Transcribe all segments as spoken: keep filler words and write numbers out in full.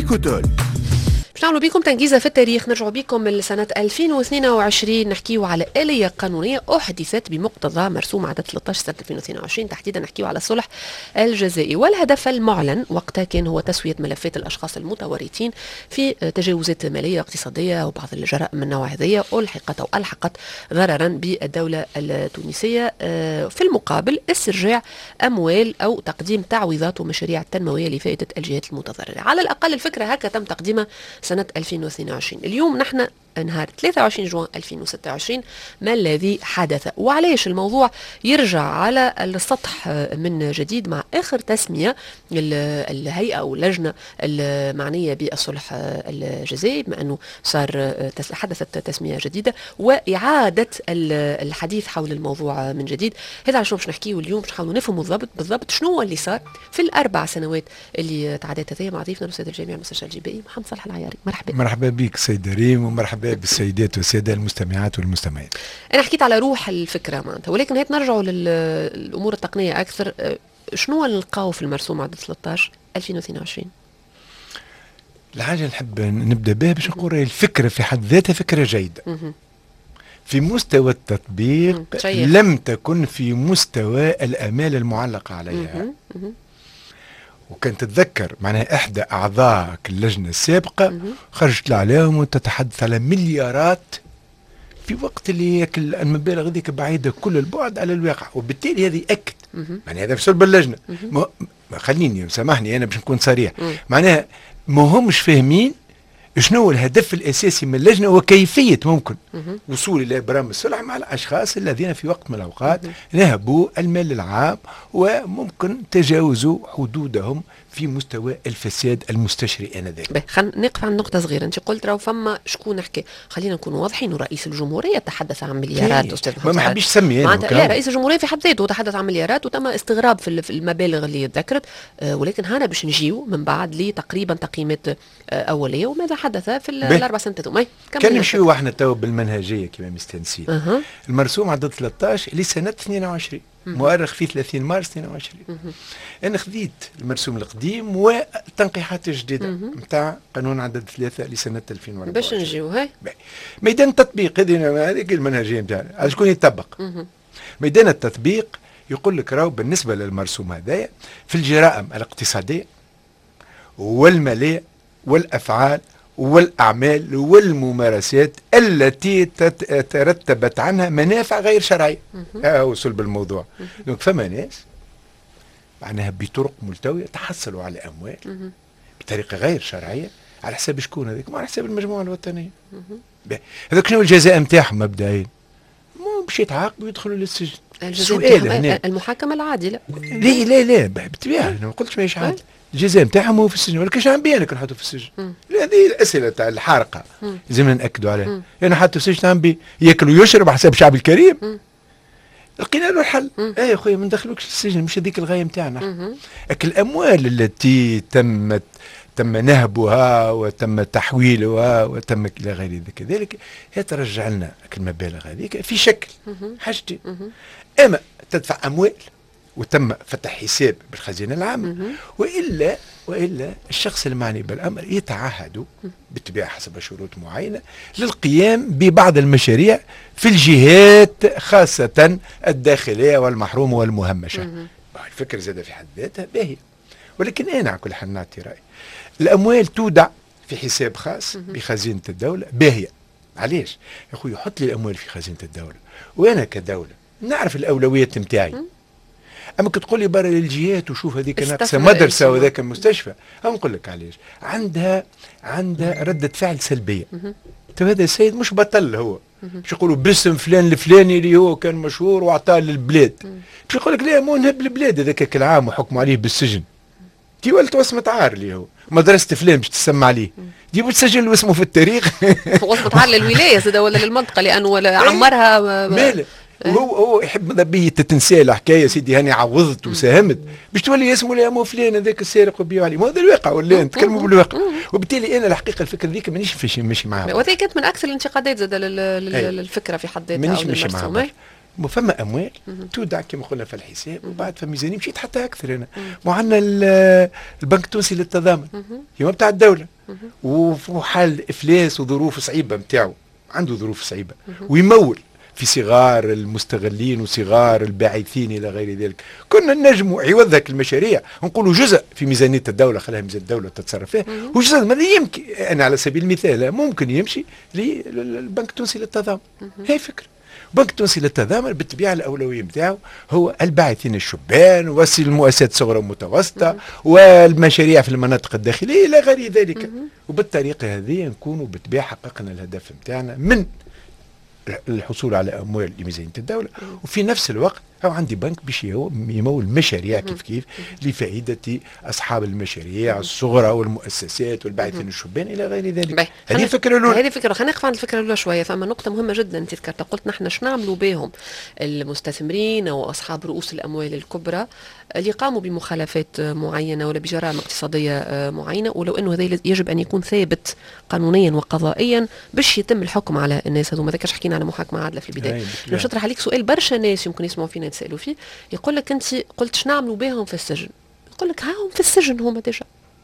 إيكوتول. باش نعملوا بكم تنجيزة في التاريخ، نرجعوا بكم لسنة ألفين واثنين وعشرين، نحكيوا على آلية قانونية أحدثت بمقتضى مرسوم عدد ثلاثة عشر سنة ألفين واثنين وعشرين، تحديدا نحكيوا على الصلح الجزائي. والهدف المعلن وقتها كان هو تسوية ملفات الأشخاص المتورطين في تجاوزات مالية اقتصادية وبعض الجرائم من النوع هذية ألحقت أو ألحقت ضررا بالدولة التونسية، في المقابل استرجاع أموال أو تقديم تعويضات ومشاريع تنموية لفائدة الجهات المتضررة. على الأقل الفكرة هكا تم تقديمها سنة ألفين واثنين وعشرين. اليوم نحن نهار ثلاثة وعشرين جوان ألفين وستة وعشرين، ما الذي حدث وعليش الموضوع يرجع على السطح من جديد مع آخر تسمية الهيئة أو اللجنة المعنية بالصلح الجزائي، بما أنه صار حدثت تسمية جديدة وإعادة الحديث حول الموضوع من جديد. هذا عشان باش نحكيه اليوم، باش نحاولوا نفهموا بالضبط بالضبط شنو هو اللي صار في الأربع سنوات اللي تعدت هذه مع ضيفنا الأستاذ الجامعي المستشار الجبائي محمد صالح العياري. مرحبا. مرحبا بك سيد ريم، ومرحبا بالسيدات والسادة المستمعات والمستمعين. أنا حكيت على روح الفكرة معناتها، ولكن هيك نرجعوا للأمور التقنية أكثر. شنو نلقاو في المرسوم عدد ثلاثة عشر ألفين واثنين وعشرين؟ الحاجة نحب نبدأ بها باش نقول الفكرة في حد ذاتها فكرة جيدة. في مستوى التطبيق لم تكن في مستوى الآمال المعلقة عليها. وكان تتذكر معناها إحدى أعضاء اللجنة السابقة خرجت عليهم وتتحدث على مليارات في وقت اللي المبالغ ذيك بعيدة كل البعد على الواقع، وبالتالي هذا يأكد معناها هذا في صلب اللجنة. ما خليني سامحني أنا باش نكون صريح، معناها ما همش فاهمين شنو هو الهدف الأساسي من اللجنة وكيفية ممكن وصول إلى برامج الصلح مع الأشخاص الذين في وقت من الأوقات نهبوا المال العام وممكن تجاوزوا حدودهم في مستوى الفساد المستشري آنذاك. خلينا نقف عن نقطة صغيرة. أنت قلت راهو فما شكون حكى، خلينا نكون واضحين، ورئيس الجمهورية تحدث عن مليارات. أستاذ محمد ما حبيش سمي لا، رئيس الجمهورية في حد ذاته تحدث عن مليارات وتم استغراب في المبالغ اللي ذكرت، آه ولكن هنا باش نجيو من بعد لتقريبا تقييمات آه أولية وماذا حدث في الأربع سنوات هذوما. كان نمشيو احنا تو بالمنهجية كما مستانسين. أه. المرسوم عدد ثلاثة عشر لسنة اثنين وعشرين مؤرخ في ثلاثين مارس اثنين وعشرين. انا خذيت المرسوم القديم والتنقيحات الجديده نتاع قانون عدد ثلاثة لسنه ألفين وأربعة باش نجيو هاي ميدان التطبيق. هذه هذيك المنهجيه نتاعنا على شكون يطبق. ميدان التطبيق يقول لك راهو بالنسبه للمرسوم هذايا في الجرائم الاقتصاديه والماليه والافعال والأعمال والممارسات التي ترتبت عنها منافع غير شرعية. ها هو صلب الموضوع. دونك فما ناس معناها بطرق ملتوية تحصلوا على أموال بطريقة غير شرعية على حساب شكون هذيك؟ على حساب المجموعة الوطنية. هذاك شنو الجزاء نتاعهم مبدئيا؟ باش يتعاقبوا ويدخلوا للسجن. السؤال هنا المحاكمة العادلة. لا لا لا بالطبيعة أنا ما قلتش ماهيش عادل. الجزاء نتاعهم هو في السجن، ولكن شنو عم بيان لك نحطوا في السجن؟ هذه الاسئله تاع الحارقه لازمنا ناكدوا عليها. يعني حتى في السجن عم بي ياكل ويشرب حسب الشعب الكريم. لقينا له الحل. اي يا خويا ما ندخلوكش السجن، مش هذيك الغايه نتاعنا. لكن الاموال التي تمت تم نهبها وتم تحويلها وتم الى غير ذلك كذلك هي ترجع لنا المبالغ هذيك في شكل حاجتين: اما تدفع اموال وتم فتح حساب بالخزينة العامة، وإلا وإلا الشخص المعني بالأمر يتعهد بالطبيعة حسب شروط معينة للقيام ببعض المشاريع في الجهات خاصة الداخلية والمحرومة والمهمشة. الفكرة زادة في حد ذاتها باهية، ولكن أنا على كل حال نعطي رأي. الأموال تودع في حساب خاص بخزينة الدولة باهية. علاش؟ يا أخوي حط لي الأموال في خزينة الدولة وأنا كدولة نعرف الأولويات نتاعي. اما كي تقول لي برا للجهات وشوف هذيك ناقصه مدرسه وذاك المستشفى، هم نقول لك علاش عندها عندها رده فعل سلبيه. تو هذا السيد مش بطل، هو باش يقولوا باسم فلان الفلاني اللي هو كان مشهور وعطاه للبلاد، باش يقول لك لا مو نهب البلاد هذاك كالعام وحكموا عليه بالسجن. تي ولت وصمة عار اللي هو مدرسة فلان باش تسمى عليه، جيبوا تسجل اسمه في التاريخ. وصمة عار للولاية زاد ولا للمنطقة لأنه ولا عمرها ماله. وهو هو يحب ماذا بيه تتنسى الحكايه سيدي هاني عوضت وساهمت باش تولي اسمه لا مو فلان هذاك السارق وبيعوا عليه. ما هذا الواقع ولا نتكلموا بالواقع. وبالتالي انا الحقيقه الفكره ذيك مانيش فيش ماشي معاها. وهذه كانت من اكثر الانتقادات زاد للفكره في حد ذاتها. مانيش ماشي معاها. فما اموال تودع كما قلنا في الحساب وبعد فما ميزانيه مشيت حتى اكثر. انا وعندنا البنك التونسي للتضامن هو بتاع الدوله وفي حال افلاس وظروف صعيبه نتاعو، عنده ظروف صعيبه ويمول في صغار المستغلين وصغار الباعثين الى غير ذلك. كنا نجموا عوض ذاك المشاريع نقولوا جزء في ميزانيه الدوله، خلاها ميزانيه الدوله تتصرف فيها، وجزء ماذا يمكن، انا على سبيل المثال ممكن يمشي للبنك التونسي للتضامن. هي فكره البنك التونسي للتضامن بالطبيعه الاولويه نتاعو هو الباعثين الشبان والمؤسسات الصغرى والمتوسطه والمشاريع في المناطق الداخليه الى غير ذلك. وبالطريقه هذه نكونوا بالطبيعه حققنا الهدف نتاعنا من الحصول على اموال لميزانيه الدوله، وفي نفس الوقت هو عندي بنك باش يمول مشاريع كيف كيف لفائده اصحاب المشاريع الصغرى والمؤسسات والباعثين الشبان الى غير ذلك. هذه الفكره الاولى. هذه فكره. خلينا نقف عند الفكره الاولى شويه. فما نقطه مهمه جدا انت ذكرتها، قلت نحن شنو نعملوا بهم المستثمرين او اصحاب رؤوس الاموال الكبرى اللي قاموا بمخالفات معينه ولا بجرائم اقتصاديه معينه، ولو انه هذا يجب ان يكون ثابت قانونيا وقضائيا باش يتم الحكم على الناس هذوما. ذكرش حكينا على محاكمه عادله في البدايه. باش نطرح عليك سؤال برشا ناس يمكن يسمعوا فينا يتسالوا فيه، يقول لك انت قلت شنو نعملوا بهم في السجن؟ يقول لك هاهم في السجن هما ديجا.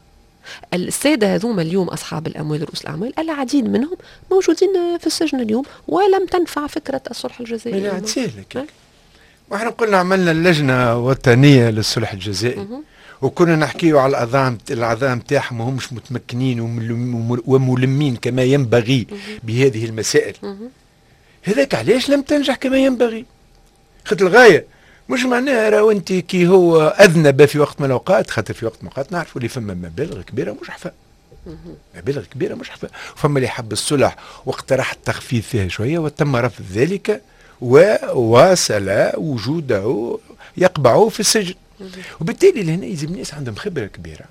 الساده هذوما اليوم اصحاب الاموال رؤوس الاعمال العديد منهم موجودين في السجن اليوم ولم تنفع فكره الصلح الجزائي. لا سهله. واحنا قلنا عملنا اللجنه وطنيه للصلح الجزائي وكنا نحكيوا على الاعضاء الاعضاء نتاعهم وهمش متمكنين وملمين كما ينبغي بهذه المسائل. هذاك علاش لم تنجح كما ينبغي. خاطر الغايه مش معناها راهو انت كي هو اذنب في وقت من الاوقات، خاطر في وقت من الاوقات نعرفوا اللي فما مبالغ كبيره مش حفاء. مبالغ كبيره مش حفاء، فما اللي حب الصلح واقترح التخفيف فيها شويه وتم رفض ذلك وواصل وجوده يقبعه في السجن. وبالتالي لهنا يلزم الناس عندهم خبره كبيره.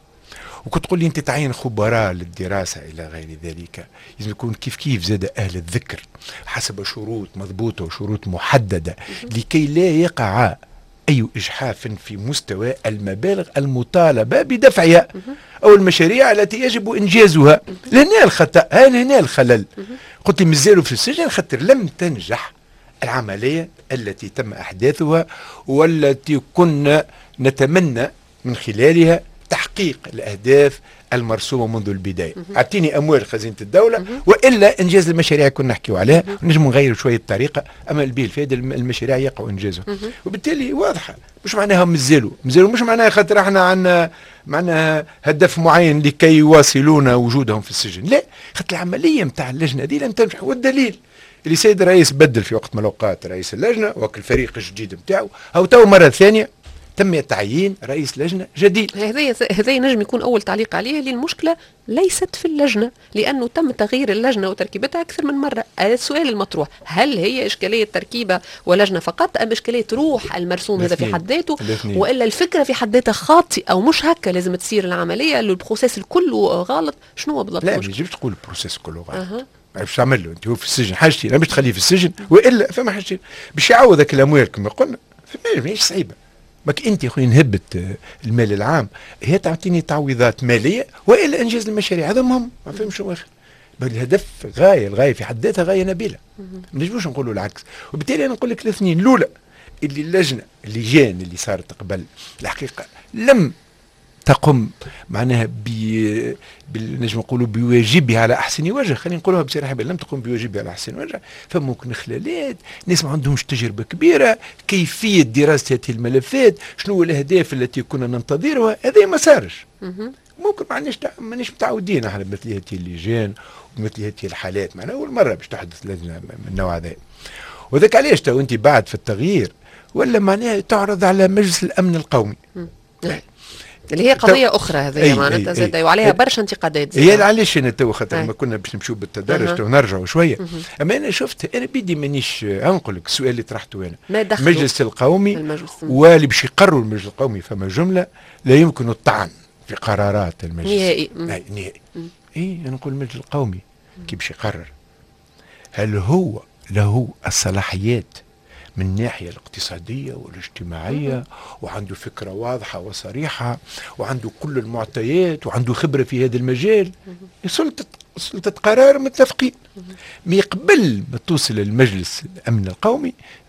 وكنت تقول لي انت تعين خبراء للدراسه الى غير ذلك، لازم يكون كيف كيف زاد اهل الذكر حسب شروط مضبوطه وشروط محدده لكي لا يقع اي اجحاف في مستوى المبالغ المطالبه بدفعها او المشاريع التي يجب انجازها. لهنا الخطا، هنا الخلل. قلت لي مازالوا في السجن خاطر لم تنجح العمليه التي تم احداثها والتي كنا نتمنى من خلالها تحقيق الأهداف المرسومة منذ البداية. أعطيني أموال خزينة الدولة وإلا إنجاز المشاريع كنا نحكيو عليها ونجم نغير شوية الطريقة، أما البيه الفائدة المشاريع يقعوا إنجازها. وبالتالي واضحة مش معناها مازالوا مازالوا مش معناها خاطر احنا عندنا معناها هدف معين لكي يواصلون وجودهم في السجن، لا، خاطر العملية نتاع اللجنة دي لم تنجح. والدليل اللي سيد الرئيس بدل في وقت من الأوقات رئيس اللجنة وكل الفريق الجديد نتاعو، أو تو مرة ثانية تم تعيين رئيس لجنة جديد. هذا هذا ينجم يكون أول تعليق عليه، اللي المشكلة ليست في اللجنة، لأنه تم تغيير اللجنة وتركيبتها أكثر من مرة. السؤال المطروح، هل هي إشكالية تركيبة ولجنة فقط أم إشكالية روح المرسوم هذا في حد ذاته، وإلا الفكرة في حد ذاتها خاطئة أو مش هكا لازم تصير العملية، البروسيس كله غلط؟ شنو هو بالضبط؟ لا، ما يجبش تقول البروسيس كله غلط. أه. باش تعمل له انت هو في السجن حاجتين، باش تخليه في السجن والا فما حاجتين باش يعوضك الاموال كما قلنا. ماهيش صعيبه. ماك انت يا خويا نهبت المال العام، هي تعطيني تعويضات ماليه والا انجاز المشاريع، هذا مهم. ما فهمش شنو اخر. بل الهدف غايه، الغايه في حد ذاتها غايه نبيله. ما نجموش نقولوا العكس. وبالتالي انا نقول لك الاثنين. الاولى اللي اللجنه اللجان اللي صارت قبل الحقيقه لم تقم معناها ب نجم نقولوا بواجبها على احسن وجه، خلينا نقولوها بصراحه، لم تقم بواجبها على احسن وجه. فممكن خلالات، ناس ما عندهمش تجربه كبيره، كيفيه دراسه هذه الملفات، شنو الاهداف التي كنا ننتظرها، هذا ما صارش. ممكن معناش مانيش متعودين على مثل هذه اللجان ومثل هذه الحالات، معناها اول مره باش تحدث لجنه من النوع هذا. وذاك علاش تو انت بعد في التغيير ولا معناها تعرض على مجلس الامن القومي. اللي هي قضية أخرى هذه معناتها زاد وعليها برشا انتقادات. هي علاش أنا تو خاطر ما كنا باش نمشيو بالتدرج تو نرجعوا شوية. أما أنا شفت أنا بيدي مانيش نقول لك السؤال اللي طرحته أنا. المجلس القومي المجلس. واللي باش يقرروا المجلس القومي فما جملة لا يمكن الطعن في قرارات المجلس. نهائي. نهائي. إيه أنا نقول المجلس القومي كي باش يقرر هل هو له الصلاحيات من الناحية الاقتصادية والاجتماعية، وعنده فكرة واضحة وصريحة، وعنده كل المعطيات، وعنده خبرة في هذا المجال. سلطة سلطة قرار متفقين. من قبل ما توصل المجلس الأمن القومي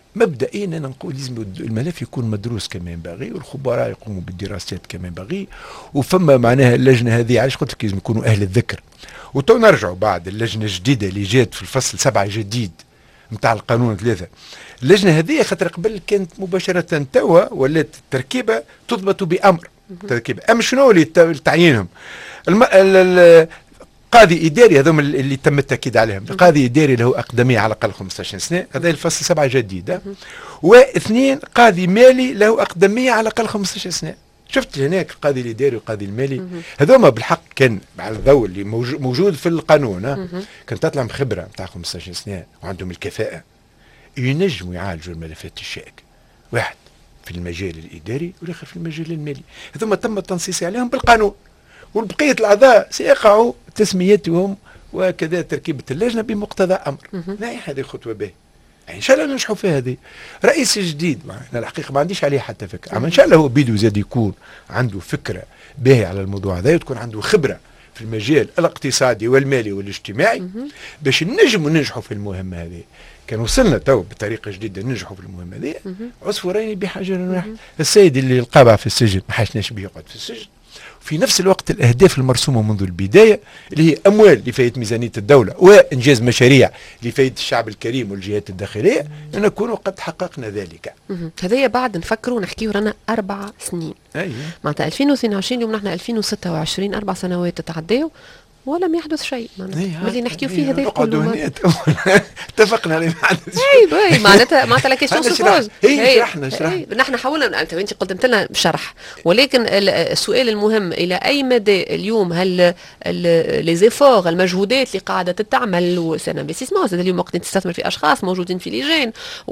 مبدئيا انا نقول لازم الملف يكون مدروس كما ينبغي، والخبراء يقوموا بالدراسات كما ينبغي، وفما معناها اللجنه هذه علاش قلت لك لازم يكونوا اهل الذكر. وتو نرجعوا بعد اللجنه الجديده اللي جات في الفصل سبعه جديد نتاع القانون ثلاثه. اللجنه هذه خاطر قبل كانت مباشره توا ولات التركيبه تضبط بامر تركيبه. اما شنو اللي تعيينهم؟ الم... ال... قاضي اداري هذوما اللي تم التاكيد عليهم، قاضي اداري له اقدميه على الاقل خمسطاش سنه، هذا الفصل سبعه جديد. واثنين قاضي مالي له اقدميه على الاقل خمسطاش سنه. شفت هناك القاضي الاداري والقاضي المالي هذوما بالحق كان على الضوء اللي موجود في القانون، كانت تطلع خبره نتاع خمسطاش سنه وعندهم الكفاءه ينجموا يعالجوا الملفات الشائكه، واحد في المجال الاداري والاخر في المجال المالي. هذوما تم التنصيص عليهم بالقانون، والبقيه الاعضاء سيقعوا تسميتهم وكذا تركيبه اللجنه بمقتضى امر. لا هذه خطوه باهيه، يعني ان شاء الله ننجحوا في هذه. رئيس جديد انا الحقيقه ما عنديش عليه حتى فكره، اما ان شاء الله هو بيدو زاد يكون عنده فكره باهيه على الموضوع هذا، وتكون عنده خبره في المجال الاقتصادي والمالي والاجتماعي باش نجموا ننجحوا في المهمه هذه. كان وصلنا تو بطريقه جديده ننجحوا في المهمه هذه. عصفورين بحجر واحد، السيد اللي القابع في السجن ما حشناش به يقعد في السجن، في نفس الوقت الأهداف المرسومة منذ البداية اللي هي أموال لفائدة ميزانية الدولة وإنجاز مشاريع لفائدة الشعب الكريم والجهات الداخلية، نكون قد حققنا ذلك. هذايا بعد نفكروا نحكيوا رانا أربع سنين. أيه. معناتها ألفين واثنين وعشرين اليوم نحن ألفين وستة وعشرين، أربع سنوات تتعداو ولم يحدث شيء. معناتها ملي نحكيو فيه هذا كله اتفقنا على ما حدث شيء. اي معناتها معناتها لا كيسيون سوبوز. اي شرحنا شرحنا نحن حاولنا، انت انت قدمت لنا شرح، ولكن السؤال المهم الى اي مدى اليوم هل لي زيفور المجهودات اللي قاعده تتعمل وسنا انفستيسمون اليوم وقت تستثمر في اشخاص موجودين في لجان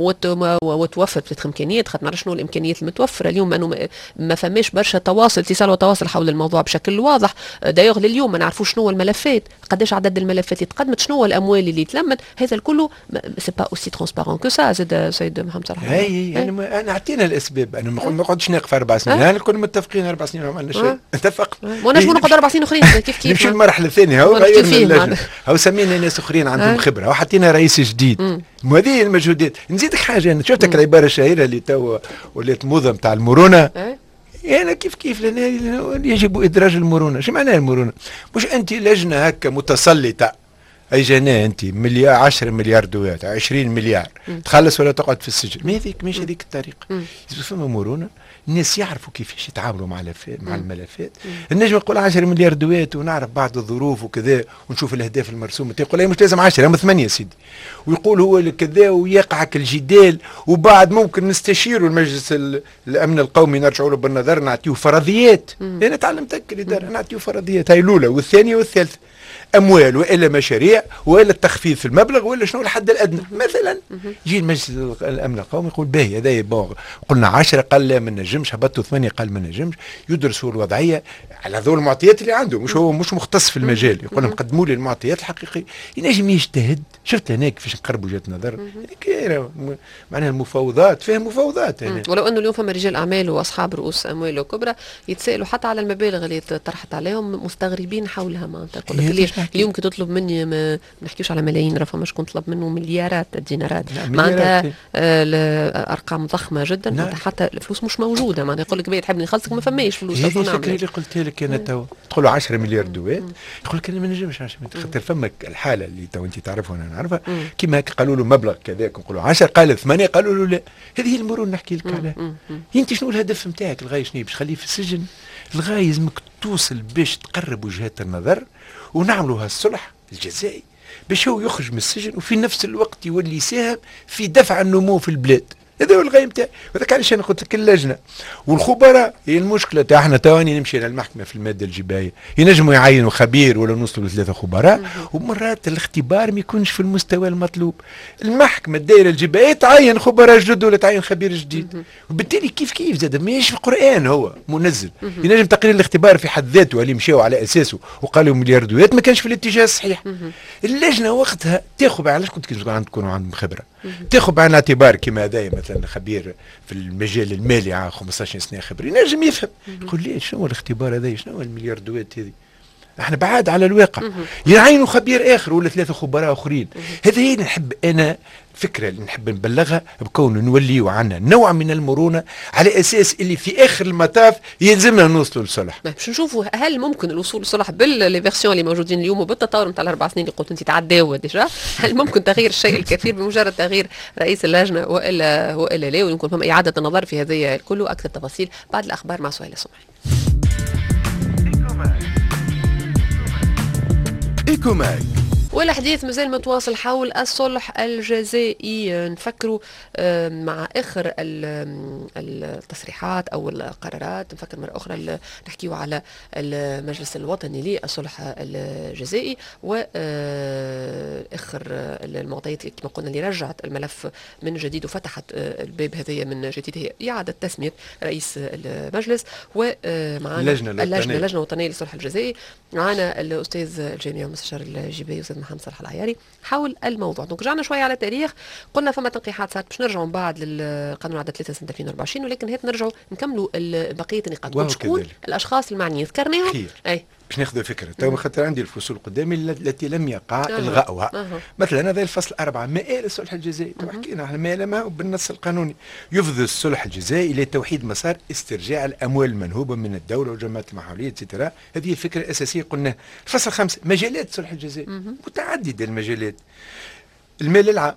وتوفر بتلك امكانيات، خاطر نعرف شنو الامكانيات المتوفره اليوم، انه ما فماش برشا تواصل اتصال وتواصل حول الموضوع بشكل واضح. دايوغ لليوم ما نعرفوش شنو الملفات، قداش عدد الملفات اللي تقدمت، شنو الاموال اللي تلمت، هذا الكل سي با اوسي ترونسبارون كو سا. زاد سيد محمد صلاح اي يعني انا اعطينا الاسباب، انا ما نقعدش ناقف اربع سنين، انا كنا متفقين اربع سنين ما عندنا شيء، اتفقنا ونجموا نقعد اربع سنين اخرين كيف كيف نمشي المرحله الثانيه. هو غيرنا اللجنه، هو سمينا ناس اخرين عندهم خبره، وحطينا رئيس جديد. وهذه المجهودات. نزيدك حاجه، انا شفتك العباره الشهيره اللي تو ولات موضه نتاع المرونه. يعني كيف كيف لأن يجب إدراج المرونة. شو معناها المرونة؟ مش أنت لجنة هكا متسلطة أي جناه أنت مليار عشرة مليار دولار عشرين مليار م. تخلص ولا تقعد في السجن. ما هذيك مش هذيك الطريقة. إذا فما مرونة الناس يعرفوا كيفاش يتعاملوا مع مع الملفات. النجم يقول عشرة مليار دوات ونعرف بعض الظروف وكذا ونشوف الأهداف المرسومة، يقول لا مش لازم عشرة هم ثمانية سيدي، ويقول هو كذا ويقعك الجدال، وبعد ممكن نستشيروا المجلس الأمن القومي نرجعوا له بالنظر نعطيه فرضيات. أنا تعلمت الإدارة نعطيه فرضيات، هاي الأولى والثانية والثالثة، أموال وإلا مشاريع وإلا التخفيض في المبلغ وإلا شنو الحد الأدنى. مثلا يجي المجلس الأمن القومي يقول باهي هذا بون قلنا عشرة قال لا ما نجمش، هبطوا ثمانية قال ما نجمش، يدرسوا الوضعية على ذو المعطيات اللي عنده، مش هو مش مختص في المجال، يقول لهم قدموا لي المعطيات الحقيقية، ينجم يجتهد. شفت هناك كيفاش نقربوا وجهة نظر، معناها المفاوضات فيها مفاوضات هنا. ولو أنه اليوم فما رجال أعمال وأصحاب رؤوس أموال كبرى يتسائلوا حتى على المبالغ اللي طرحت عليهم مستغربين حولها. معناتها اليوم كي تطلب مني ما نحكيوش على ملايين، راه فما شكون طلب منه مليارات الدينارات، معناتها آه ارقام ضخمه جدا. نعم. حتى الفلوس مش موجوده، معناتها يقول لك باهي تحب نخلصك ما فماش فلوس. هذه الفكره اللي قلت لك انا تو تقولوا عشرة مليار دوات، يقول لك انا ما نجمش عشرة مليار، خاطر فما الحاله اللي تو انت تعرفها وانا نعرفها كيما هكا قالوا له مبلغ كذاك نقولوا عشرة قال ثمانية قالوا له لا. هذه هي المرونه نحكي لك عليها. انت شنو الهدف نتاعك الغايه شنو باش تخليه في السجن؟ الغايه لازمك توصل باش تقرب وجهات النظر ونعملوا هالصلح الجزائي باش هو يخرج من السجن وفي نفس الوقت يولي يساهم في دفع النمو في البلاد. هذا هو الغاية نتاعي، وهذاك علاش انا قلت لك اللجنه والخبراء هي المشكله تاع احنا تواني نمشي للمحكمه في الماده الجبايه، ينجموا يعينوا خبير ولا نوصلوا لثلاثه خبراء، ومرات الاختبار ما يكونش في المستوى المطلوب. المحكمه الدائره الجبايه تعين خبراء جدد ولا تعين خبير جديد، وبالتالي كيف كيف زاد ماهيش في القران هو منزل. ينجم تقرير الاختبار في حد ذاته اللي مشاوا على اساسه وقالوا ملياردوات ما كانش في الاتجاه الصحيح. اللجنه وقتها تاخذ، علاش قلت لك عندكم عندهم خبره، تاخذ بعين الاعتبار كما هذايا مثلا خبير في المجال المالي على خمسطاش سنه خبري ينجم يفهم، يقول لي شنو الاختبار هذا، شنو الملياردوات هذه، احنا بعاد على الواقع. يعينوا خبير اخر ولا ثلاثه خبراء اخرين. هذا هي اللي نحب انا الفكره اللي نحب نبلغها، بكون نوليو عنا نوع من المرونه على اساس اللي في اخر المطاف يلزمنا نوصلوا لصلح. باش نشوفوا هل ممكن الوصول لصلح بالفيرسيون اللي موجودين اليوم وبالتطور نتاع الاربع سنين اللي قلت انت تعداوا ديجا، هل ممكن تغيير الشيء الكثير بمجرد تغيير رئيس اللجنه والا والا لا، ويمكن فما اعاده النظر في هذه الكل واكثر تفاصيل بعد الاخبار مع سهيله سمعي. إيكوماك. والحديث مازال متواصل حول الصلح الجزائي. نفكروا مع اخر التصريحات او القرارات، نفكر مره اخرى نحكيوا على المجلس الوطني للصلح الجزائي واخر المعطيات اللي كما قلنا اللي رجعت الملف من جديد وفتحت الباب هذايا من جديد هي اعاده تسميه رئيس المجلس ومعنا اللجنه اللجنه اللجنه الوطنيه للصلح الجزائي. معنا الاستاذ الجامعي والمستشار الجباي استاذ محمد صالح العياري حول الموضوع. دونك رجعنا شويه على التاريخ، قلنا فما تنقيحات صارت باش نرجعوا من بعد للقانون عدد ثلاثة سنه ألفين وأربعة وعشرين، ولكن هيك نرجعوا نكملوا بقيه النقاط. شكون الاشخاص المعنيين ذكرناهم؟ اي باش ناخذ فكره تو خاطر عندي الفصول قدامي التي لم يقع أه. الغاؤها. أه. مثلا هذا الفصل أربعة مآل الصلح الجزائي، تو حكينا على مآلمه بالنص القانوني يفضي الصلح الجزائي الى توحيد مسار استرجاع الاموال المنهوبه من الدوله والجماعات المحليه اتسترا. هذه الفكره الاساسيه قلناها. الفصل خمسة مجالات الصلح الجزائي متعدده المجالات، المال العام،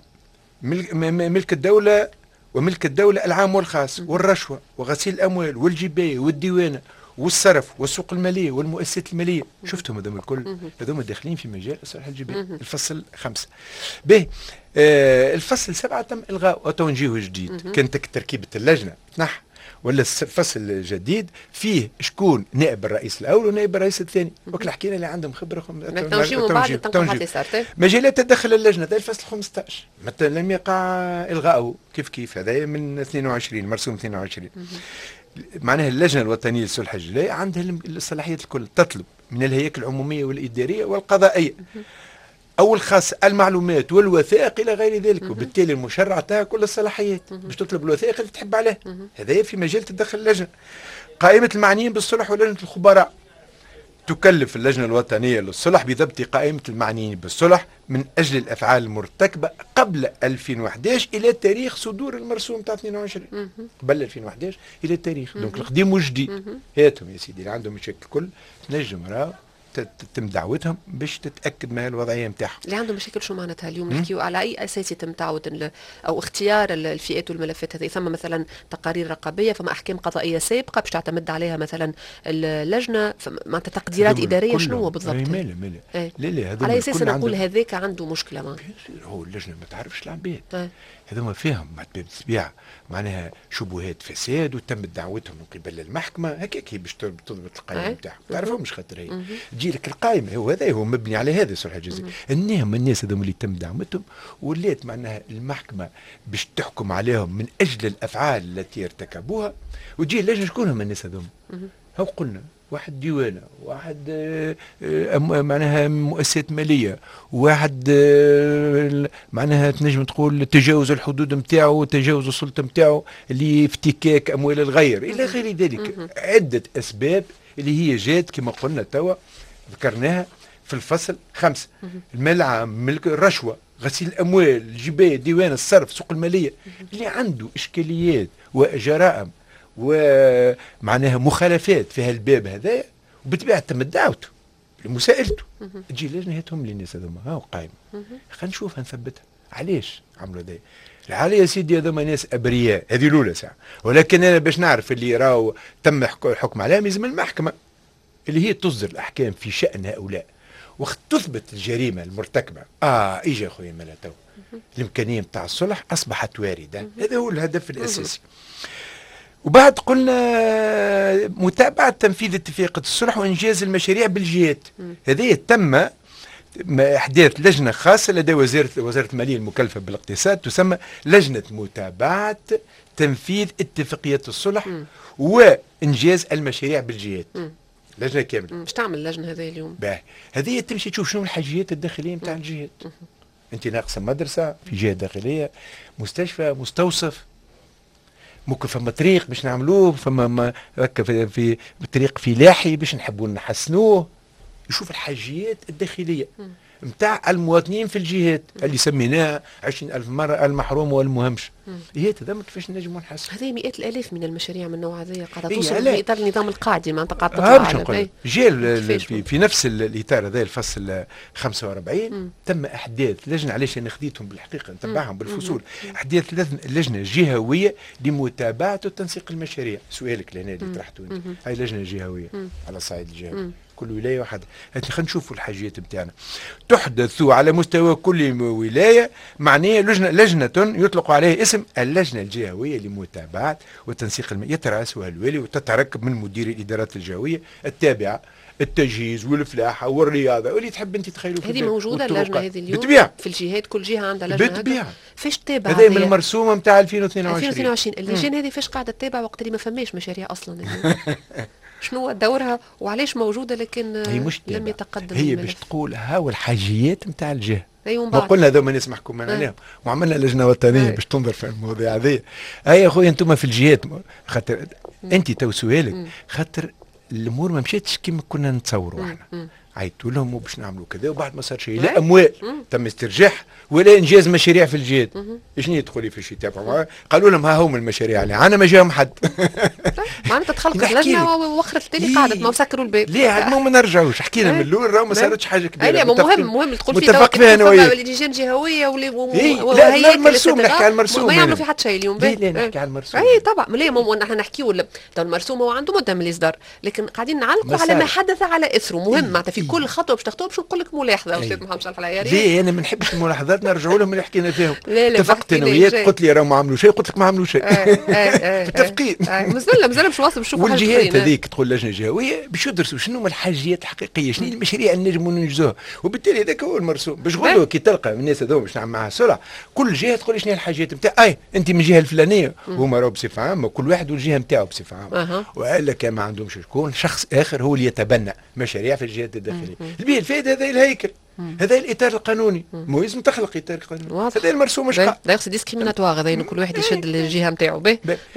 ملك الدوله وملك الدوله العام والخاص، والرشوه وغسيل الاموال والجبايه والديوانه والصرف والسوق الماليه والمؤسسات الماليه. شفتهم هذوما الكل، هذوما داخلين في مجال الصلح الجزائي. الفصل خمسة. به آه الفصل سبعة تم الغاء وتوجيه جديد، كانت تركيبه اللجنه تنح ولا الفصل الجديد فيه شكون نائب الرئيس الاول ونائب الرئيس الثاني، وكل حكينا اللي عندهم خبره. توجيه من بعد التنقيحات اللي صارت. مجالات تدخل اللجنه هذا الفصل خمسة عشر مثلا لم يقع الغاءه كيف كيف، هذا من اثنين وعشرين مرسوم اثنين وعشرين. معناها اللجنه الوطنيه للصلح الجزائي عندها الصلاحيات الكل، تطلب من الهياكل العموميه والاداريه والقضائيه اول خاص المعلومات والوثائق الى غير ذلك، وبالتالي المشرع تاعها كل الصلاحيات باش تطلب الوثائق اللي تحب عليها. هذا في مجال تدخل اللجنه. قائمه المعنيين بالصلح ولجنه الخبراء تكلف اللجنه الوطنيه للصلح بضبط قائمه المعنيين بالصلح من اجل الافعال المرتكبه قبل ألفين وأحد عشر الى تاريخ صدور المرسوم تاع اثنين وعشرين، قبل ألفين وأحد عشر الى التاريخ. دونك القديم والجديد هاتهم يا سيدي اللي عندهم مشاكل كل تنجم راه تتم دعوتهم باش تتاكد ما هي الوضعيه نتاعهم. اللي عندهم مشاكل شو معناتها اليوم نحكيو على اي اساس يتم تعود او اختيار الفئات والملفات هذه؟ ثم مثلا تقارير رقابيه، فما احكام قضائيه سابقه باش تعتمد عليها مثلا اللجنه، معناتها تقديرات اداريه شنو هو بالضبط؟ مالا مالا ايه؟ لا لا على اساس نقول هذاك عنده مشكله ما هو اللجنه ما تعرفش العباد. ايه؟ هذوما فيهم بالطبيعه معناها شبهات فساد وتم دعوتهم من قبل المحكمه هكاك هي باش تضبط القائمه نتاعهم. ما تعرفهمش خاطر هي تجي لك القائمه، هو هذا هو مبني على هذا الصلح الجزائي. انهم الناس هذوما اللي تم دعوتهم ولات معناها المحكمه باش تحكم عليهم من اجل الافعال التي ارتكبوها، وتجي اللجنه شكون هم الناس هذوما؟ هو قلنا واحد ديوانه، واحد آه آه معناها مؤسسات ماليه، واحد آه معناها تنجم تقول تجاوز الحدود نتاعو وتجاوز السلطه نتاعو اللي افتكاك اموال الغير الى غير ذلك. عده اسباب اللي هي جات كما قلنا توا ذكرناها في الفصل خمسة. المال العام، ملك الرشوه، غسيل الاموال، الجبايه، ديوان الصرف، سوق الماليه، اللي عنده اشكاليات وجرائم ومعناها مخالفات في هالباب هذا وبالطبيعه تم دعوته لمساءلته. تجي لجنه هاتهم لي الناس هذوما هاو قايمه، خلينا نشوفها نثبتها. علاش عملوا هذا؟ العالي يا سيدي هذوما ناس ابرياء، هذه الاولى ساعه، ولكن انا باش نعرف اللي راهو تم الحكم عليهم يلزم المحكمه اللي هي تصدر الاحكام في شان هؤلاء وقت تثبت الجريمه المرتكبه. اه اجا خويا مالا تو الامكانيه نتاع الصلح اصبحت وارده. هذا هو الهدف الاساسي. وبعد قلنا متابعة تنفيذ اتفاقية الصلح وإنجاز المشاريع بالجهات. هذه تم إحداث لجنة خاصة لدى وزارة وزارة المالية المكلفة بالاقتصاد تسمى لجنة متابعة تنفيذ اتفاقية الصلح م. وإنجاز المشاريع بالجهات. م. لجنة كاملة. مش تعمل اللجنة هذه اليوم؟ باه هذه تمشي تشوف شنو الحاجيات الداخلية نتاع الجهات. م. أنت ناقصة مدرسة في جهة داخلية، مستشفى، مستوصف، ممكن فما طريق باش نعملوه، فما هكا في, في طريق فلاحي باش نحبوا نحسنوه يشوف الحاجيات الداخليه نتاع المواطنين في الجهات اللي سميناها عشرين ألف مرة المحروم والمهمش. هي هذا كيفاش نجموا نحسن. هذه مئات الآلاف من المشاريع من النوع هذا قاعدة إيه توصل على- في إطار النظام القاعدي معناتها قاعدة تطلع على جا كيفاش في, في نفس ال- الإطار هذا الفصل خمسة وأربعين مم. تم إحداث لجنة، علاش أنا خديتهم بالحقيقة نتبعهم بالفصول، إحداث لجنة- لجنة جهوية لمتابعة وتنسيق المشاريع. سؤالك لهنا اللي طرحته أنت، مم. هاي لجنة جهوية مم. على الصعيد الجهوي، مم. كل ولاية واحدة. خلينا نشوفوا الحاجيات نتاعنا تحدث على مستوى كل ولاية، معناها لجنة لجنة يطلق عليها اسم اللجنة الجهوية لمتابعة وتنسيق الم... يترأسها الوالي وتتركب من مدير الإدارات الجهوية التابعة التجهيز والفلاحة والرياضة واللي تحب انت تخيلوا. هذه موجودة اللجنة هذه اليوم بالطبيعة في الجهات، كل جهة عندها لجنة. بالطبيعة فاش تتابع هذا من المرسومة نتاع ألفين واثنين وعشرين ألفين واثنين وعشرين اللجان هذه فاش قاعدة تتابع وقت اللي ما فماش مشاريع أصلا شنو هو دورها وعلاش موجودة لكن هي مش لم تابع. يتقدم هي الملف. باش تقول هاو الحاجيات نتاع الجهة. أيوة ما قلنا هذو ما ناس محكومين عليهم وعملنا لجنه وطنيه باش تنظر في المواضيع هذه. اي يا خويا انتم في الجهات خاطر انت تو سؤالك خاطر الامور ما مشاتش كما كنا نتصوروا احنا. عيطوا لهم وباش نعملوا كذا وبعد ما صار شيء لا اموال تم استرجاعها ولا انجاز مشاريع في الجهات. شنو تقولي في شيء تابعوا؟ قالوا لهم ها هم المشاريع اللي عنا ما جاهم حد. معناتها تخلقت لجنه ووخرت التالي قعدت ما مسكروا الباب. ليه ما نرجعوش حكينا من الاول راه ما صارتش حاجه كبيره. لا مهم مهم تقول في متفق فيها انا وياك. لجان جهويه لا لا المرسوم نحكي على المرسوم ما يعملوا في حتى شيء اليوم. لا نحكي على المرسوم. اي طبعا ليه نحن نحكيوا المرسوم هو عنده مده من الاصدار لكن قاعدين نعلقوا على ما حدث على اثره. مهم معناتها في كل خطوه باش تخطوها باش نقول لك ملاحظه استاذ محمد صالح العياري. ليه انا ما نحبش الملاحظات نرجعوا لهم اللي حكينا فيهم. لا لا اتفقت انا وياك قلت لي راهم ما عملوا شيء قلت لك ما عملوا شيء. متفقين. مازلنا مازلنا باش نواصل نشوفوا حاجه والجهات هذيك تقول لجنه جهويه باش يدرسوا شنو هما الحاجيات الحقيقيه، شنو المشاريع اللي نجموا ننجزوها، وبالتالي هذاك هو المرسوم باش غدوه كي تلقى الناس هذوما باش نعمل معها صلح كل جهه تقول لي شنو هي الحاجيات نتاع اي انت من الجهه الفلانيه هما راهو بصفه عامه كل واحد والجهه نتاعو بصفه عامه. والا كان ما عندهمش شكون شخص اخر هو اللي يتبنى مشاريع في الجهات الداخليه. البيه الفائده هذا الهيكل هذا الاطار القانوني مو لازم تخلق اطار قانوني. هذا المرسوم مش لا يقصد ديسكريميناتوار هذا انه كل واحد يشد الجهه نتاعو به.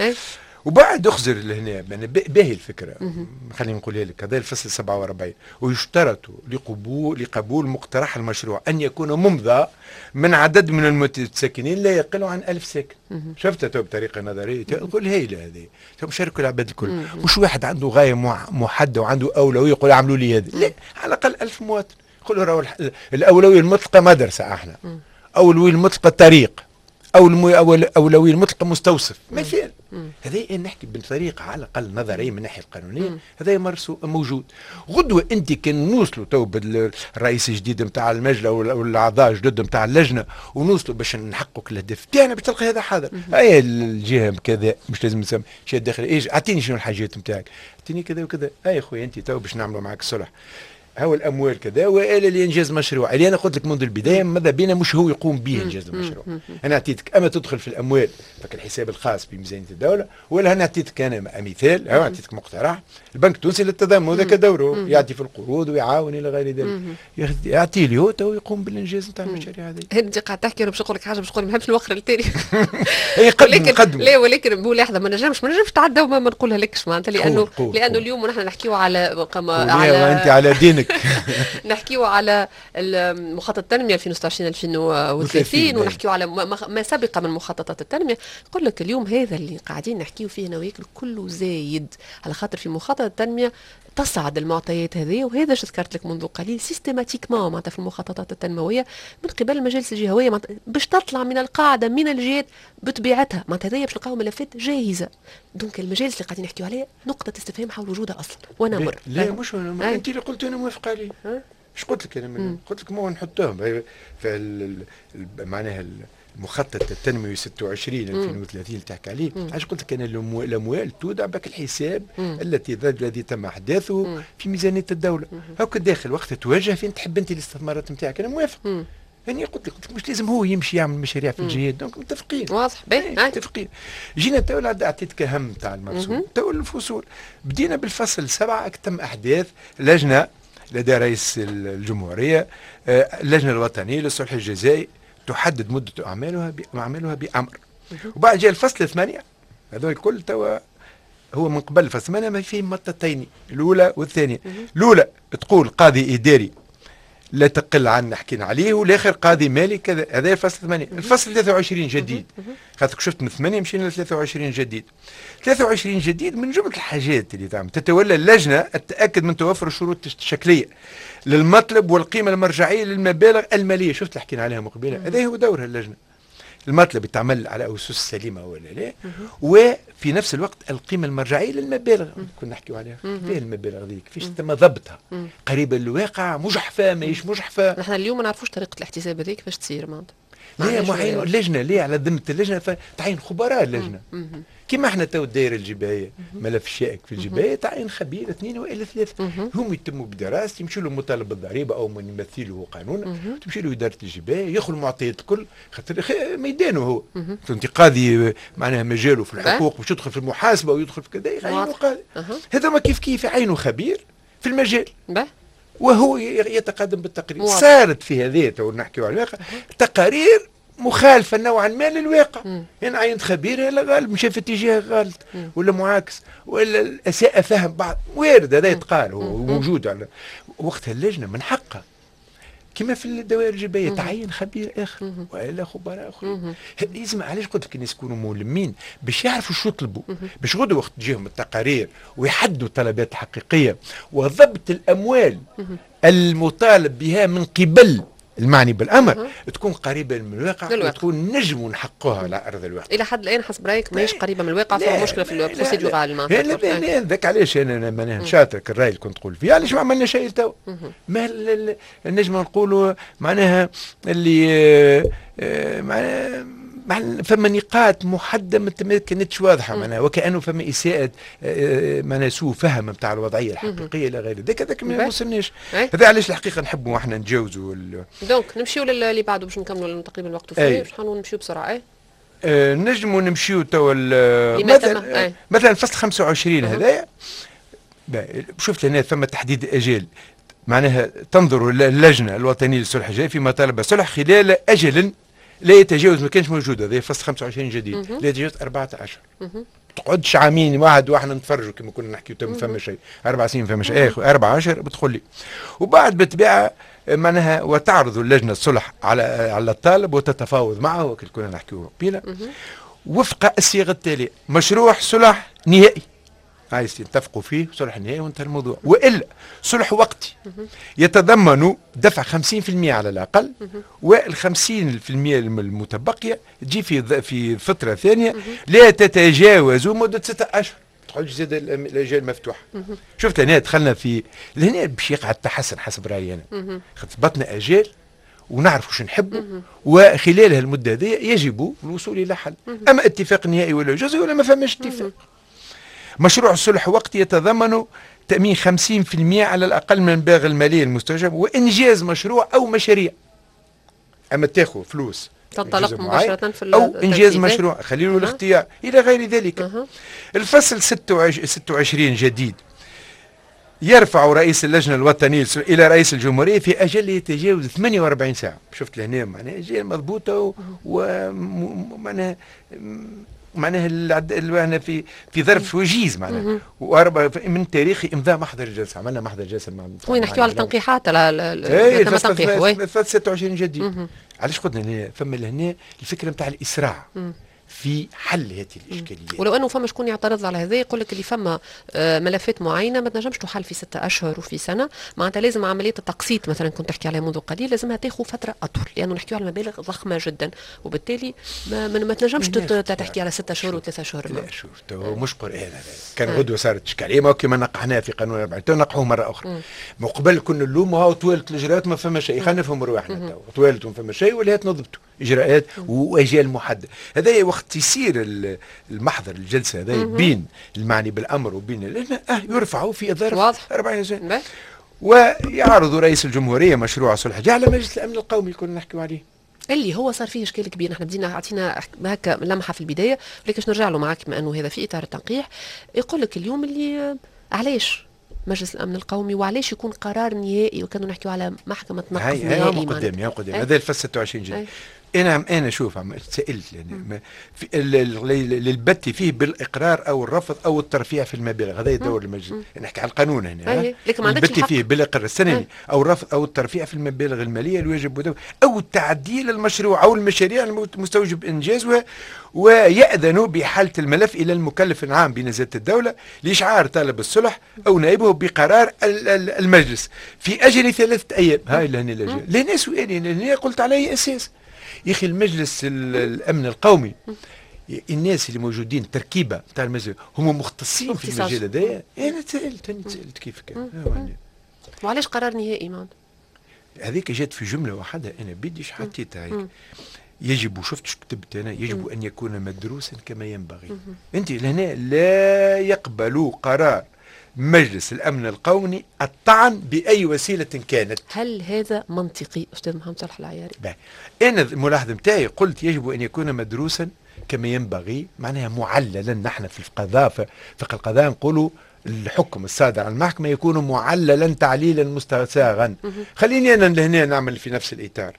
وبعد اخزر لهنا باهي الفكره خلينا نقولها لك. هذا الفصل سبعة وأربعين ويشترط لقبول لقبول مقترح المشروع ان يكون ممضى من عدد من المتساكنين لا يقل عن ألف ساكن. شفتها تو بطريقه نظريه تقول هايله هذه شاركوا العباد الكل. مش واحد عنده غايه محدده وعنده اولويه يقول اعملوا لي هذه، لا على الاقل ألف مواطن يقولوا راهو الاولويه المطلقه مدرسه احنا، اولويه المطلقه طريق، او الاولويه المطلقه مستوصف مثال. هذا نحكي بطريقه على الاقل نظريه من الناحيه القانونيه هذا مرسوم موجود. غدوه انت كان نوصلوا تو بالرئيس الجديد نتاع المجلة والاعضاء الجدد نتاع اللجنه ونوصلوا باش نحققوا الاهداف تاعنا باش تلقى هذا حاضر. اي الجهه كذا مش لازم نسمي شيء داخلي ايش اعطيني شنو الحاجات نتاعك، اعطيني كذا وكذا. اي خويا انت تو باش نعملوا معك الصلح هو الاموال كذا والى لانجاز مشروع اللي انا قلت لك منذ البدايه ماذا بينا مش هو يقوم به انجاز المشروع. انا اعطيتك اما تدخل في الاموال فك الحساب الخاص بميزانيه الدوله ولا انا اعطيتك انا مثال او اعطيتك مقترح البنك التونسي للتضامن هذاك دوره يعطي في القروض ويعاون الى غير ذلك. يعطي لي هو تو يقوم بالانجاز نتاع المشاريع هذه. انت قاعد تحكي انا باش نقول لك حاجه باش نقول ما نحبش نوخر التالي. ولكن لا ولكن بلحظه ما نجمش ما نجمش تعدى وما نقولها لكش معناتها لانه لانه اليوم ونحن نحكيو على على انت على دينك نحكيو على مخطط التنميه ألفين وستة وعشرين ألفين وثلاثين ونحكيو على ما سبق من مخططات التنميه. نقول لك اليوم هذا اللي قاعدين نحكيو فيه انا وياك كله زايد على خاطر في مخطط التنميه تصعد المعطيات هذه وهذا شو ذكرت لك منذ قليل سيستماتيكمون معناتها في المخططات التنمويه من قبل المجالس الجهويه باش تطلع من القاعده من الجهات بطبيعتها معناتها هذه باش نلقاو ملفات جاهزه. دونك المجالس اللي قاعدين نحكيو عليها نقطه استفهام حول وجودها اصلا وانا مر. لا مش انا انت اللي قلت انا موافق عليه. ايش قلت لك انا من قلت لك ما نحطوهم في معناها المخطط التنموي ستة وعشرين ألفين وثلاثين اللي تحكي عليه. علاش قلت لك انا الاموال تودع بك الحساب التي الذي تم احداثه في ميزانيه الدوله. هاك داخل وقت توجه فين تحب انت الاستثمارات نتاعك انا موافق. يعني قلت لك قلت لك مش لازم هو يمشي يعمل مشاريع في الجهات دونك متفقين واضح باهي متفقين. جينا تو اعطيتك اهم تاع المرسوم تو الفصول. بدينا بالفصل سبعه تم احداث لجنه لدى رئيس الجمهوريه اللجنه الوطنيه للصلح الجزائي تحدد مده اعمالها اعمالها بامر. وبعد جاء الفصل ثمانيه هذول الكل توا هو من قبل الفصل ثمانية ما فيه مطتين الاولى والثانيه. الاولى تقول قاضي اداري لا تقل عن حكينا عليه، والاخر قاضي مالي كذا. هذا الفصل ثمانية. الفصل ثلاثة وعشرين جديد، خاطر شفت من ثمانية مشينا ل ثلاثة وعشرين جديد. ثلاثة وعشرين جديد من جمله الحاجات اللي تعمل تتولى اللجنه التاكد من توفر الشروط الشكليه للمطلب والقيمه المرجعيه للمبالغ الماليه. شفت اللي حكينا عليها مقبله، هذا هو دورها اللجنه. المطلب يتعمل على اسس سليمه ولا لا، وفي نفس الوقت القيمه المرجعيه للمبالغ كنا نحكيو عليها. فيه المبالغ ذيك فيش تم ضبطها، قريبه للواقع، مجحفه ماهيش مجحفه. نحن اليوم ما نعرفوش طريقه الاحتساب هذيك كيفاش تصير معناتها. لا معين اللجنه ليه على ذمه اللجنه تعين خبراء اللجنه كما احنا تو الدائره الجبايه ملف شائك في الجبايه تعين خبير اثنين والا ثلاثه هم يتموا بدراسه يمشي له مطالب بالضريبه او من يمثله قانونا تمشي له اداره الجبايه ياخذ المعطيات الكل خاطر ميدانه هو. انت قاضي معناها مجاله في الحقوق باش يدخل في المحاسبه ويدخل في كذا يعينوا قاضي. هذا ما كيف كيف يعينوا خبير في المجال وهو يتقدم بالتقرير. صارت في هذا تو نحكيو على الواقع تقارير مخالفة نوعا ما للواقع. يعني عينت خبير لا غالب مشى في اتجاه غلط ولا معاكس ولا اساء فهم بعض وارد هذا يتقال هو موجود على وقتها اللجنة من حقها كما في الدوائر الجباية تعين خبير اخر والا خبراء اخرين. لازم علاش قلت لك الناس يكونوا ملمين باش يعرفوا شو يطلبوا باش غدوه وقت تجيهم التقارير ويحدوا الطلبات الحقيقية وضبط الاموال المطالب بها من قبل المعني بالامر أه. تكون قريبه من الواقع وتكون نجم نحقوها على ارض الواقع. الى حد الان حسب رايك ماهيش قريبه من الواقع، فما مشكله في البروسيدورال معناتها. لا لا ذاك علاش انا ماناش شاطرك الراي اللي كنت تقول فيه علاش ما عملنا شيء تو. ما نجم نقولوا معناها اللي معناها فما نقاط محدده ما كانتش واضحه معناها وكانه فما اساءه معناها سوء فهم نتاع الوضعيه الحقيقيه الى غير ذلك. هذاك ما وصلناش. هذا علاش الحقيقه نحبوا احنا نتجاوزوا. دونك نمشيو للي بعده باش نكملوا تقريبا الوقت فيه باش نحاولوا نمشيو بسرعه. اي آه نجموا نمشيو تو مثلا آه. مثلا فصل خمسة وعشرين هذايا شفت هنا ثم تحديد اجال معناها تنظر اللجنه الوطنيه للصلح الجاي في مطالب الصلح خلال اجل لا يتجاوز ما كانش موجود. هذا فصل خمسة وعشرين جديد لا يتجاوز أربعة عشر. تقعدش عامين واحد واحنا نتفرجوا كما كنا نحكيو ما فما شيء اربع سنين فما شيء اخي أربعة عشر بدخل لي وبعد بالطبيعه معناها وتعرض اللجنه الصلح على على الطالب وتتفاوض معه وكل كنا نحكيو قبيله وفق الصيغه التاليه: مشروع صلح نهائي عايز يتفقوا فيه صلح نهائي وانتهى الموضوع، والا صلح وقتي يتضمن دفع خمسين بالمئة على الاقل وال خمسين بالمئة المتبقيه تجي في في فتره ثانيه لا تتجاوز مده ستة اشهر. تقعدش زاد الاجال مفتوحه. شفت هنا دخلنا في هنا باش يقع التحسن حسب رايي انا. ضبطنا اجال ونعرف وش نحبوا وخلال هالمده هذه يجب الوصول الى حل. اما اتفاق نهائي ولا جزئي ولا ما فماش اتفاق. مشروع الصلح وقتي يتضمن تأمين خمسين بالمئة على الأقل من المبالغ المالية المستوجبة وإنجاز مشروع أو مشاريع. أما تاخذ فلوس تنطلق مباشرة في أو إنجاز مشروع خليله الاختيار إلى غير ذلك. أه. الفصل ستة وعشرين جديد يرفع رئيس اللجنة الوطنية إلى رئيس الجمهورية في أجل يتجاوز ثمانية وأربعين ساعة. شفت لهنا معناها أجل مضبوطة ومعناها معناها اللي في في ظرف وجيز معناها واربع من تاريخ امضاء محضر الجلسه. عملنا محضر الجلسه مع وين نحكيو على التنقيحات على تم تنقيح وي ستة وعشرين جديد. علاش قلنا هنا فما لهنا الفكره نتاع الاسراع مم. في حل هذه الاشكاليات. ولو انه فما شكون يعترض على هذا يقول لك اللي فما ملفات معينه ما تنجمش تحل في ستة اشهر وفي سنه معناتها لازم عمليه التقسيط مثلا كنت تحكي عليها منذ قليل لازمها تاخذ فتره اطول لانه نحكيو على مبالغ ضخمه جدا وبالتالي ما, ما تنجمش تحكي على ستة اشهر وثلاثة اشهر. لا شوف تو مش قران هذا كان غدوه صارت اشكاليه ما كما نقحناها في قانون أربعين تو نقحوه مره اخرى. من قبل كنا نلوموا هاو طوالت الاجراءات ما فما شيء خلينا نفهموا رواحنا تو طوالت وما فما شيء ولا نضبطوا اجراءات واجال محدده. هذا وقت يصير المحضر الجلسه هذا بين المعني بالامر وبين اللجنه اه يرفعوا في ظرف أربعين سنه ويعرض رئيس الجمهوريه مشروع صلح جاء على مجلس الامن القومي اللي كنا نحكيو عليه اللي هو صار فيه اشكال كبير. نحن بدينا اعطينا هكا لمحه في البدايه ولكن نرجع له معك بما انه هذا في اطار التنقيح. يقول لك اليوم اللي علاش مجلس الامن القومي وعلاش يكون قرار نهائي وكانوا نحكيو على محكمه نقض نهائي قدامي قدامي هذا الفصل ستة وعشرين جديد انا انا شوف عم سالت يعني في البت فيه بالاقرار او الرفض او الترفيع في المبالغ، هذا يدور المجلس، نحكي على القانون هنا. البت فيه بالاقرار السنوي او الرفض او الترفيع في المبالغ الماليه الواجب او تعديل المشروع او المشاريع المستوجب انجازها، ويأذن بحالة الملف إلى المكلف العام بنزاهة الدولة لإشعار طالب الصلح أو نائبه بقرار المجلس في أجل ثلاثة أيام. هاي اللي هنا الأجل. لهنا سؤالي هنا قلت عليه أساس يا أخي المجلس الأمن القومي، الناس اللي موجودين تركيبة تاع المجلس هم مختصين في المجال هذايا. أنا سألت أنا سألت كيف كان. وعلاش قرار نهائي مان؟ هذيك جات في جملة واحدة أنا بديش حطيتها هيك. يجب، وشفت شو كتبت أنا، يجب أن يكون مدروسا كما ينبغي. أنت لهنا لا يقبل قرار مجلس الأمن القومي الطعن بأي وسيلة كانت. هل هذا منطقي أستاذ محمد صالح العياري؟ أنا الملاحظة متاعي قلت يجب أن يكون مدروسا كما ينبغي، معناها معللا. نحن في القضاء في فقه القضاء نقولوا الحكم الصادر عن المحكمة يكون معللا تعليلا مستساغا. خليني أنا لهنا نعمل في نفس الإطار.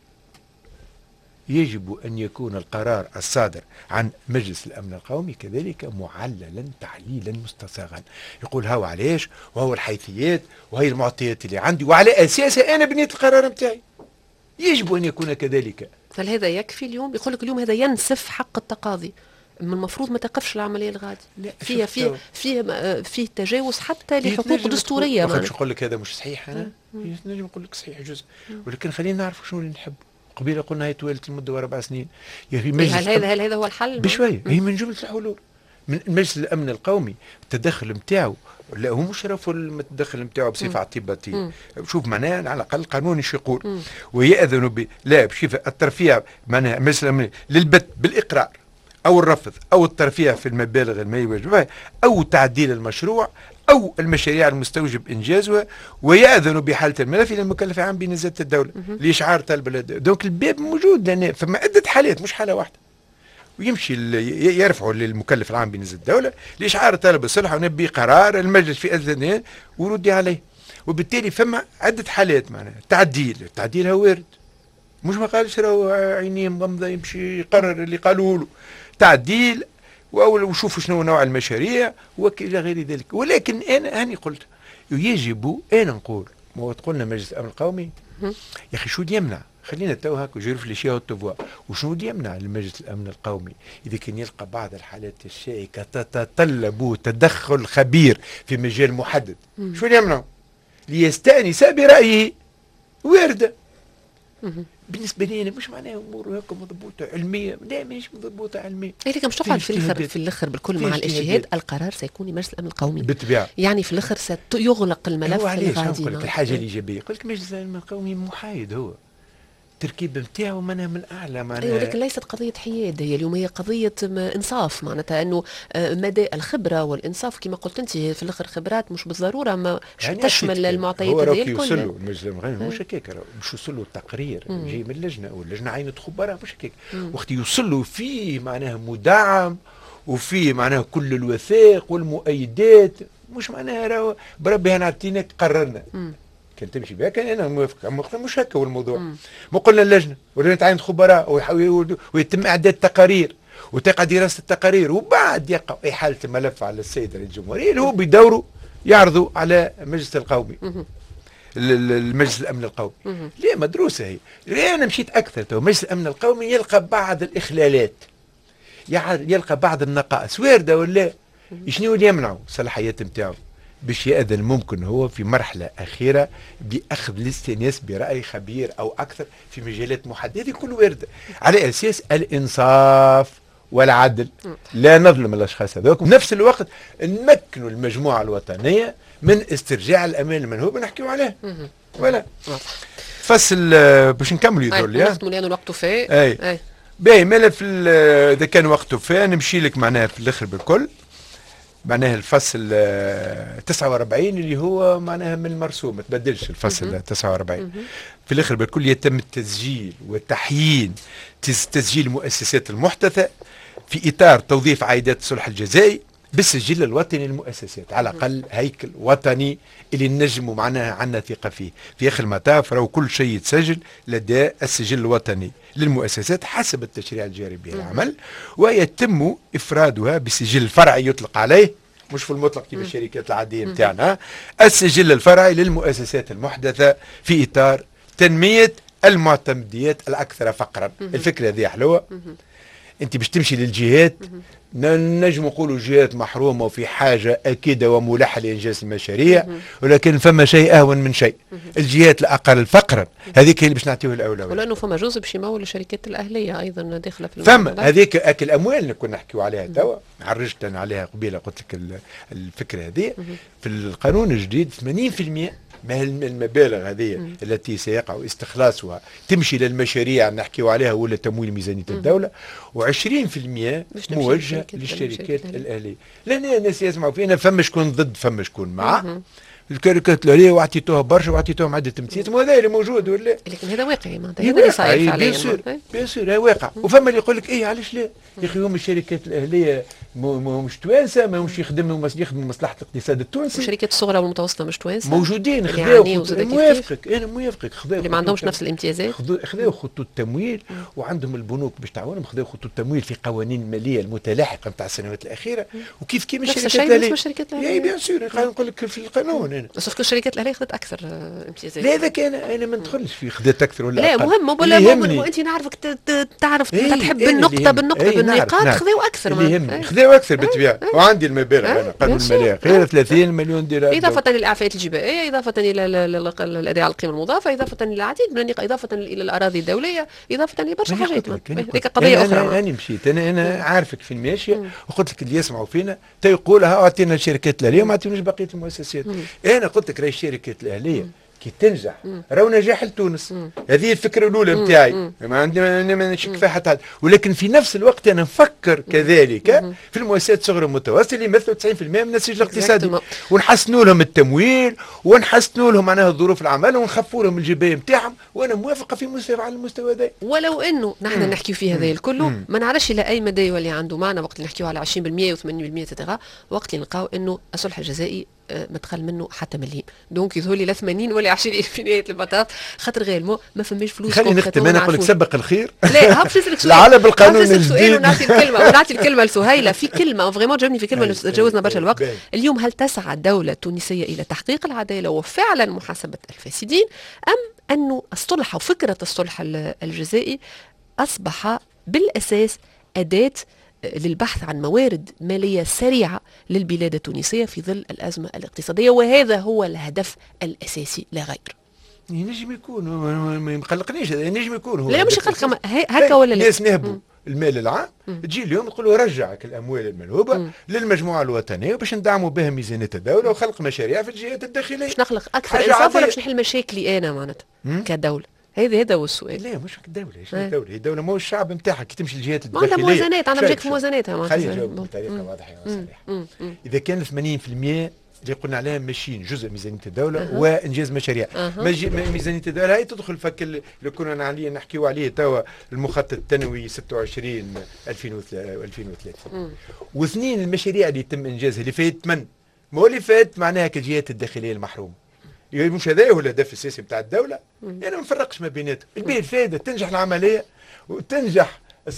يجب أن يكون القرار الصادر عن مجلس الأمن القومي كذلك معللا تعليلا مستساغا، يقول هاو علاش وهو الحيثيات وهي المعطيات اللي عندي وعلى أساسها أنا بنيت القرار متاعي. يجب أن يكون كذلك. هل هذا يكفي اليوم؟ يقول لك اليوم هذا ينسف حق التقاضي، من المفروض ما تقفش العملية الغادي. فيها فيه فيه فيه تجاوز حتى لحقوق دستورية. ما نقول لك هذا مش صحيح، أنا نجم نقول لك صحيح جزء، ولكن خلينا نعرف شنو اللي نحبه. قبيله قلنا هي طويلة المدة أربع سنين يا أخي. هل هذا هل هذا هو الحل؟ بشوية هي من جملة الحلول. من مجلس الأمن القومي التدخل نتاعو، لا هو مش رافض التدخل نتاعو بصفة اعتباطية. شوف معناها على الأقل القانون ايش يقول، ويأذن ب لا بصفة الترفيع معناها مجلس الأمن للبت بالإقرار أو الرفض أو الترفيع في المبالغ المالية أو تعديل المشروع أو المشاريع المستوجب إنجازها، ويأذن بحالة الملف إلى المكلف العام بنزاهة الدولة لإشعار طالب الأداء. دونك الباب موجود لأن فما عدة حالات مش حالة واحدة، ويمشي يرفعوا للمكلف العام بنزاهة الدولة لإشعار طالب الصلح ونبي قرار المجلس في أذن وردي عليه. وبالتالي فما عدة حالات معناها تعديل، التعديل هو وارد، مش ما قالش راهو عينيه مغمضة يمشي يقرر اللي قالوا له تعديل وشوفوا شنو نوع المشاريع وإلى غير ذلك. ولكن أنا هاني قلت يجب أنا نقول وقت قلنا مجلس الأمن القومي يا أخي شو يمنع، خلينا تو هاك وجيرف لي شيء التفوا وشنو يمنع لمجلس الأمن القومي إذا كان يلقى بعض الحالات الشائكة تتطلب تدخل خبير في مجال محدد، شو يمنع ليستأنس برأيه واردة. بالنسبه لي انا مش معناها امور هيك مضبوطه علميه، لا مش مضبوطه علميه. لكن مش تقعد في الاخر في الاخر بالكل مع الاجتهاد القرار سيكون لمجلس الامن القومي بالطبيعه. يعني في الاخر سيغلق الملف الغادي. نقول لك الحاجه الايجابيه قلت لك مجلس الامن القومي محايد، هو التركيب نتاعو منها من اعلى معناها. أيوة لكن ليست قضيه حياد هي اليوم، هي قضيه انصاف، معناتها انه مدى الخبره والانصاف كما قلت انت في الاخر خبرات مش بالضروره ما يعني تشمل المعطيات هذه الكل. هو يوصلوا المجلس القومي مش هكاك، مش يوصلوا التقرير جاي من اللجنه او اللجنه عينت خبراء مش هكاك، وقت يوصلوا فيه معناها مدعم وفيه معناها كل الوثائق والمؤيدات، مش معناها راهو بربي انا عطيناك قررنا كان تمشي بها كان انا موافق. مش هكا هو الموضوع. ما قلنا اللجنه ولجنه عين خبراء ويتم اعداد تقارير وتقع دراسه التقارير وبعد يقع احاله الملف على السيد رئيس الجمهوريه اللي هو بدوره يعرضوا على المجلس القومي المجلس الامن القومي. ليه مدروسه هي. ليه انا مشيت اكثر تو مجلس الامن القومي يلقى بعض الاخلالات، يلقى بعض النقائص وارده ولا شنو اللي يمنعوا الصلاحيات نتاعو باش يأذن ممكن هو في مرحلة أخيرة بأخذ الاستئناس برأي خبير أو أكثر في مجالات محددة. هذه كل وارد على أساس الإنصاف والعدل، لا نظلم الأشخاص هذوك، وفي نفس الوقت نمكنوا المجموعة الوطنية من استرجاع الأمان المنهوب نحكيوا عليه. ولا فصل باش نكملوا يدور لي نختموا لأنه الوقت فيه. أي, أي. باهي ملف إذا كان وقته فيه نمشي لك معناها في الآخر بالكل معناها الفصل تسعة وأربعين اللي هو معناها من المرسوم ما تبدلش الفصل تسعة وأربعين. في الاخر بالكل يتم التسجيل وتحيين تسجيل المؤسسات المحدثه في اطار توظيف عائدات الصلح الجزائي بالسجل الوطني للمؤسسات، على الاقل هيكل وطني اللي نجموا معناها عندنا ثقه فيه. في اخر المطاف راهو كل شيء يتسجل لدى السجل الوطني للمؤسسات حسب التشريع الجاري به العمل، ويتم افرادها بسجل فرعي يطلق عليه، مش في المطلق كيف الشركات العاديه نتاعنا، السجل الفرعي للمؤسسات المحدثه في اطار تنميه المعتمديات الاكثر فقرا. الفكره هذه حلوه. انت باش تمشي للجهات، نجم نقولوا جهات محرومه وفي حاجه اكيده وملحه لانجاز المشاريع، ولكن فما شيء اهون من شيء. الجهات الاقل فقرا هذيك هي اللي باش نعطيوه الاولويه، ولانه فما جزء باش يمول الشركات الاهليه ايضا داخله في فما هذيك اكل اموال اللي كنا نحكيو عليها توا، عرجت انا عليها قبيله، قلت لك الفكره هذه في القانون الجديد ثمانين بالمئة ما المبالغ هذه التي سيقع استخلاصها تمشي للمشاريع نحكيو عليها ولا تمويل ميزانية الدولة، وعشرين في المئة موجه للشركات الأهلية. لأن الناس يسمعوا فينا فما شكون ضد فما شكون مع الشركات الأهلية، واعطيتوها برشا واعطيتوهم عدة امتيازات، وهذا اللي موجود ولا؟ لكن هذا واقعي معناتها، هذا اللي صاير فعليا. بيان سور بيان سور هذا واقع. وفما اللي يقول لك ايه علاش لا؟ يا اخي هم الشركات الأهلية مش توانسه، ما مش يخدموا يخدموا مصلحه الاقتصاد التونسي. الشركات الصغرى والمتوسطه مش توانسه موجودين، خذاو موافقك انا موافقك، خذاو اللي ما عندهمش نفس الامتيازات، خذاو خطوط تمويل وعندهم البنوك باش تعاونهم، خذاو خطوط تمويل في قوانين الماليه المتلاحقه نتاع السنوات الاخيره، وكيف كيف الشركات الاهليه. نفس الشركات الاهليه بيان سور نقول لك في القانون انا، بس كل الشركات الاهليه خذت اكثر امتيازات. لا هذاك انا انا ما ندخلش في خذت اكثر ولا لا أقل. مهم ولا مهم، وانت نعرفك تعرف إيه تحب إيه بالنقطه بالنقطه إيه بالنقاط، خذاو اكثر اللي يهمني خذاو اكثر بالطبيعه. وعندي المبالغ انا قانون الماليه غير ثلاثين مليون دولار، اضافه للاعفاءات الجبائيه، اضافه الى الاداء على القيمه المضافه، اضافه الى العديد من النقاط، اضافه الى الاراضي الدوليه، اضافه لبرشا حاجات. هذيك قضيه أنا اخرى. انا, أنا مشيت انا انا عارفك في الماشيه، وقلت لك اللي يسمعوا فينا تيقولها اعطينا الشركات الاهليه وما اعطيناش بقيه المؤسسات. انا قلت لك راهي الشركات الاهليه كي تنجح راهو نجاح لتونس. هذه الفكره الاولى نتاعي، ما عندي ما نشك فيها حتى حد. ولكن في نفس الوقت انا نفكر كذلك في المؤسسات الصغرى والمتوسطه اللي يمثلوا تسعين بالمئة من النسيج الاقتصادي، ونحسنوا لهم التمويل ونحسنوا لهم معناها ظروف العمل ونخفوا لهم الجبايه نتاعهم، وانا موافقه في مستوى على المستوى هذا. ولو انه نحن نحكي في هذا الكل ما نعرفش الى اي مدى يولي عنده معنى وقت اللي نحكيو على عشرين بالمئة وثمانين بالمئة تتغا، وقت اللي نلقاو انه الصلح الجزائي مدخل منه حتى مليم، دونك يظهر لي لا ثمانين ولا عشرين في نهايه المطاف، خاطر غير ما فماش فلوس. خليني نختم انا نقول لك سبق الخير. لا هبش نسالك سؤال العالم بالقانون الجديد ونعطي الكلمه ونعطي الكلمه لسهيله في كلمه فريمون جاوبني في كلمه، تجاوزنا برشا الوقت. اليوم هل تسعى الدوله التونسيه الى تحقيق العداله وفعلا محاسبه الفاسدين، ام انه الصلح وفكره الصلح الجزائي اصبح بالاساس اداه للبحث عن موارد مالية سريعة للبلاد التونسية في ظل الأزمة الاقتصادية، وهذا هو الهدف الأساسي لا غير؟ ينجم يكون، ما يقلقنيش هذا، ينجم يكون هو. لا مش يقلق هكا ولا لا؟ الناس نهبوا المال العام، تجي اليوم تقول رجعك الاموال المنهوبه مم. للمجموعه الوطنيه باش ندعموا بها ميزانيه الدوله وخلق مشاريع في الجهات الداخليه. باش نخلق اكثر انصاف ولا باش نحل مشاكلي انا معناتها كدوله؟ هذا هذا هو السؤال. لا مش الدوله، ايش الدوله؟ هي الدوله مو الشعب نتاعها كي تمشي للجهات الداخليه. عندها موازنات، عندها مشاكل في موازناتها معناتها. خلينا نجاوب بطريقه واضحه وصريحه. اذا كان ثمانين بالمئة اللي قلنا عليها ماشيين جزء ميزانيه الدوله أه. وانجاز مشاريع أه. ميزانيه الدوله هي تدخل فك اللي كنا عليه نحكيو عليه توا المخطط التنموي ستة وعشرين ألفين وثلاثين، واثنين المشاريع اللي يتم انجازها اللي فات ثمن، مو اللي فات معناها كالجهات الداخليه المحرومه. مش هذا هو الهدف السياسي بتاع الدوله. انا يعني ما نفرقش ما بيناتهم، البيه الفائده تنجح العمليه وتنجح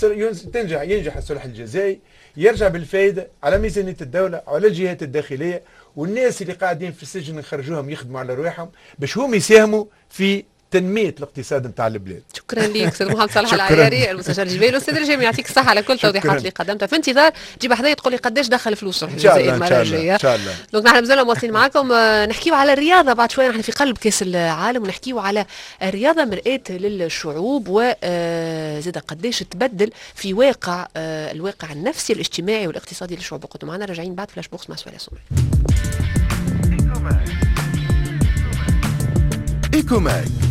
تنجح ينجح الصلح الجزائي، يرجع بالفائده على ميزانيه الدوله وعلى الجهات الداخليه، والناس اللي قاعدين في السجن نخرجوهم يخدموا على رواحهم باش هم يساهموا في تنميه الاقتصاد نتاع البلاد. شكرا لك استاذ محمد صالح العياري المستشار الجبالي. استاذ رجيم يعطيك الصحه على كل التوضيحات اللي قدمتها. في انتظار تجيب حدايا تقول لي قداش دخل فلوس الصلح الجزائي المره الجايه ان شاء الله. دونك نحن مازلنا مواصلين معكم، نحكيو على الرياضه بعد شويه، نحن في قلب كاس العالم ونحكيو على الرياضه مرآة للشعوب، وزاد قداش تبدل في واقع الواقع النفسي الاجتماعي والاقتصادي للشعوب. وقتوا معنا راجعين بعد فلاش بوكس مع سؤال سمر. إيكوماك